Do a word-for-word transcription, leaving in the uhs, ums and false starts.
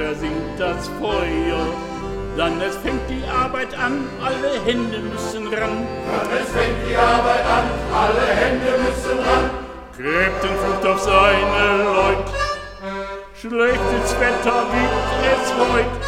versinkt das Feuer. Dann es fängt die Arbeit an, alle Hände müssen ran. Dann es fängt die Arbeit an, alle Hände müssen ran. Captain flucht auf seine Leut. Schlechtes Wetter gibt es heut.